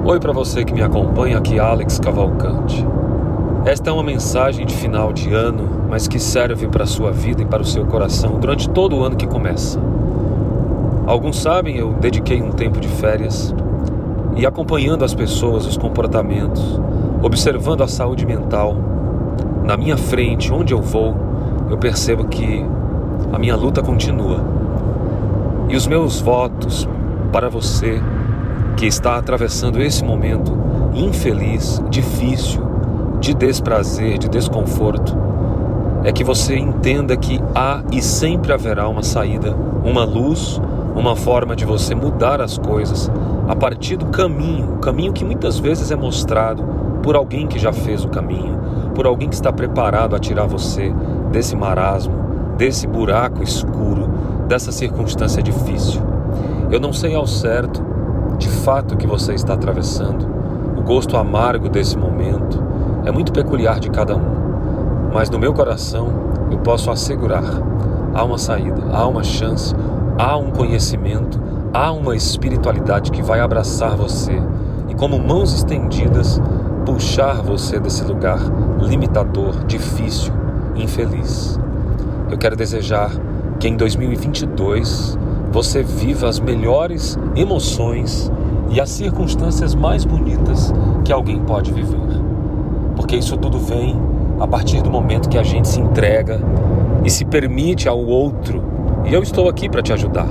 Oi para você que me acompanha, aqui Alex Cavalcante. Esta é uma mensagem de final de ano, mas que serve para a sua vida e para o seu coração durante todo o ano que começa. Alguns sabem, eu dediquei um tempo de férias e acompanhando as pessoas, os comportamentos, observando a saúde mental. Na minha frente, onde eu vou, eu percebo que a minha luta continua. E os meus votos para você que está atravessando esse momento infeliz, difícil, de desprazer, de desconforto, é que você entenda que há e sempre haverá uma saída, uma luz, uma forma de você mudar as coisas a partir do caminho, o caminho que muitas vezes é mostrado por alguém que já fez o caminho, por alguém que está preparado a tirar você desse marasmo, desse buraco escuro, dessa circunstância difícil. Eu não sei ao certo de fato que você está atravessando, o gosto amargo desse momento é muito peculiar de cada um, mas no meu coração eu posso assegurar, há uma saída, há uma chance, há um conhecimento, há uma espiritualidade que vai abraçar você e como mãos estendidas puxar você desse lugar limitador, difícil, infeliz. Eu quero desejar que em 2022 você viva as melhores emoções e as circunstâncias mais bonitas que alguém pode viver. Porque isso tudo vem a partir do momento que a gente se entrega e se permite ao outro. E eu estou aqui para te ajudar.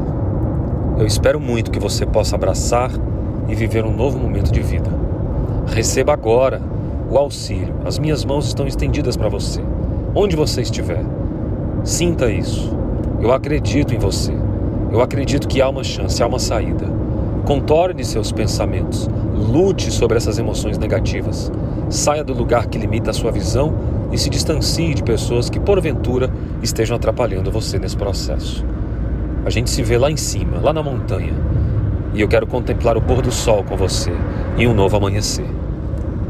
Eu espero muito que você possa abraçar e viver um novo momento de vida. Receba agora o auxílio. As minhas mãos estão estendidas para você. Onde você estiver, sinta isso. Eu acredito em você. Eu acredito que há uma chance, há uma saída. Contorne seus pensamentos. Lute sobre essas emoções negativas. Saia do lugar que limita a sua visão e se distancie de pessoas que, porventura, estejam atrapalhando você nesse processo. A gente se vê lá em cima, lá na montanha. E eu quero contemplar o pôr do sol com você e um novo amanhecer.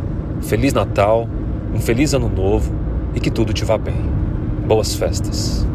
Feliz Natal, um feliz Ano Novo e que tudo te vá bem. Boas festas.